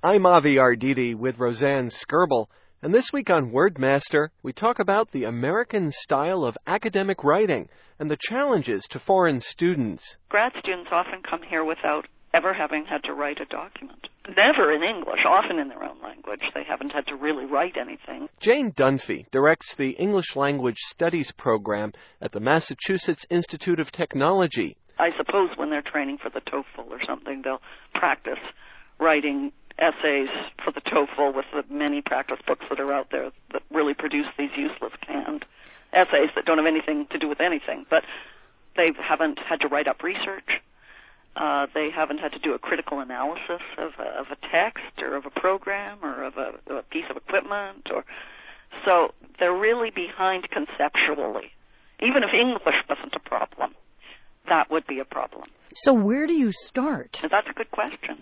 I'm Avi Arditi with Roseanne Skirble, and this week on WordMaster, we talk about the American style of academic writing and the challenges to foreign students. Grad students often come here without ever having had to write a document. Never in English, often in their own language. They haven't had to really write anything. Jane Dunphy directs the English Language Studies program at the Massachusetts Institute of Technology. I suppose when they're training for the TOEFL or something, they'll practice writing essays for the TOEFL with the many practice books that are out there that really produce these useless canned essays that don't have anything to do with anything. But they haven't had to write up research. They haven't had to do a critical analysis of a text or of a program or of a piece of equipment. So they're really behind conceptually. Even if English wasn't a problem, that would be a problem. So where do you start? That's a good question.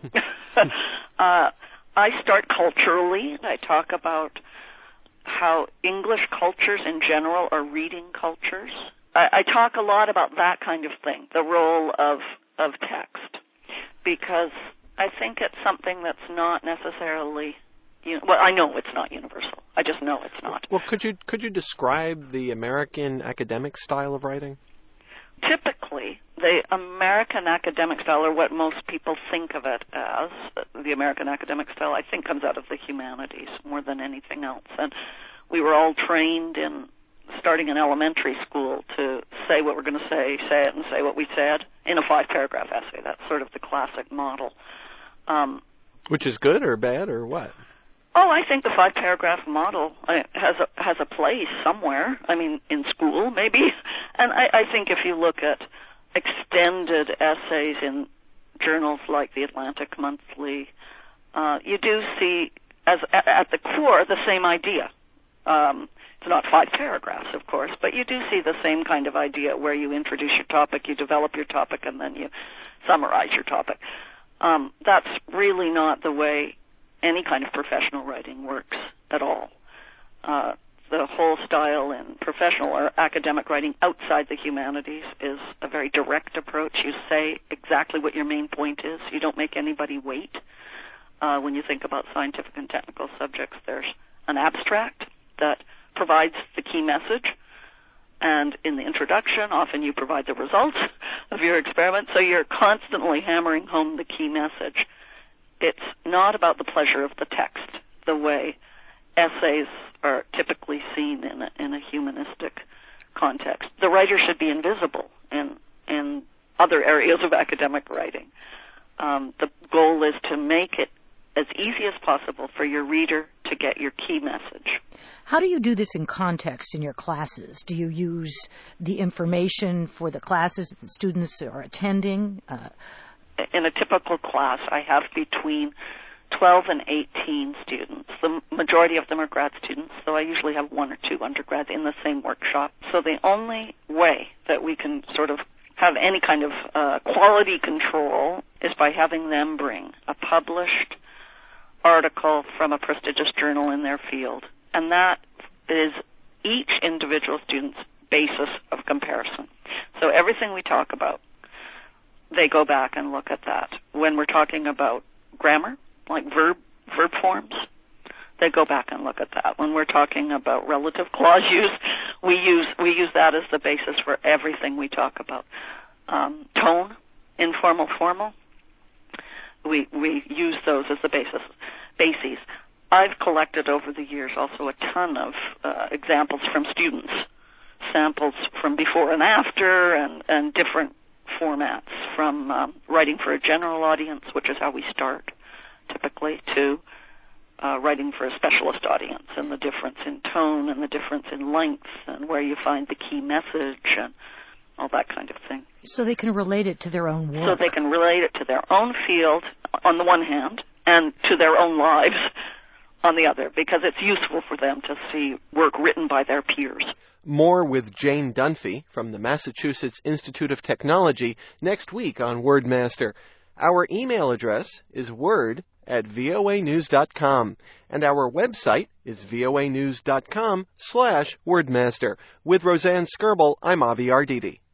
I start culturally. I talk about how English cultures in general are reading cultures. I talk a lot about that kind of thing, the role of text, because I think it's something that's not necessarily, well, I know it's not universal. I just know it's not. Well, could you describe the American academic style of writing? Typically, the American academic style, or what most people think of it as, the American academic style, I think comes out of the humanities more than anything else. And we were all trained starting in elementary school to say what we're going to say it, and say what we said in a 5-paragraph essay. That's sort of the classic model. Which is good or bad or what? Oh, I think the 5-paragraph model has a place somewhere. I mean, in school, maybe. And I think if you look at extended essays in journals like the Atlantic Monthly, you do see, at the core, the same idea. It's not 5 paragraphs, of course, but you do see the same kind of idea where you introduce your topic, you develop your topic, and then you summarize your topic. That's really not the way any kind of professional writing works at all. The whole style in professional or academic writing outside the humanities is a very direct approach. You say exactly what your main point is. You don't make anybody wait. When you think about scientific and technical subjects, there's an abstract that provides the key message, and in the introduction, often you provide the results of your experiment, so you're constantly hammering home the key message. It's not about the pleasure of the text, the way essays are typically seen in a humanistic context. The writer should be invisible in other areas of academic writing. The goal is to make it as easy as possible for your reader to get your key message. How do you do this in context in your classes? Do you use the information for the classes that the students are attending? In a typical class, I have between 12 and 18 students. The majority of them are grad students, so I usually have 1 or 2 undergrads in the same workshop. So the only way that we can sort of have any kind of quality control is by having them bring a published article from a prestigious journal in their field. And that is each individual student's basis of comparison. So everything we talk about, they go back and look at that. When we're talking about grammar, like verb forms, they go back and look at that. When we're talking about relative clause use, we use that as the basis for everything we talk about. Tone, informal, formal, we use those as the bases. I've collected over the years also a ton of examples from students, samples from before and after, and different formats, from writing for a general audience, which is how we start typically, to writing for a specialist audience, and the difference in tone and the difference in length and where you find the key message and all that kind of thing. So they can relate it to their own work. So they can relate it to their own field on the one hand and to their own lives on the other, because it's useful for them to see work written by their peers. More with Jane Dunphy from the Massachusetts Institute of Technology next week on WordMaster. Our email address is word@voanews.com, and our website is voanews.com/wordmaster. With Roseanne Skirble, I'm Avi Arditi.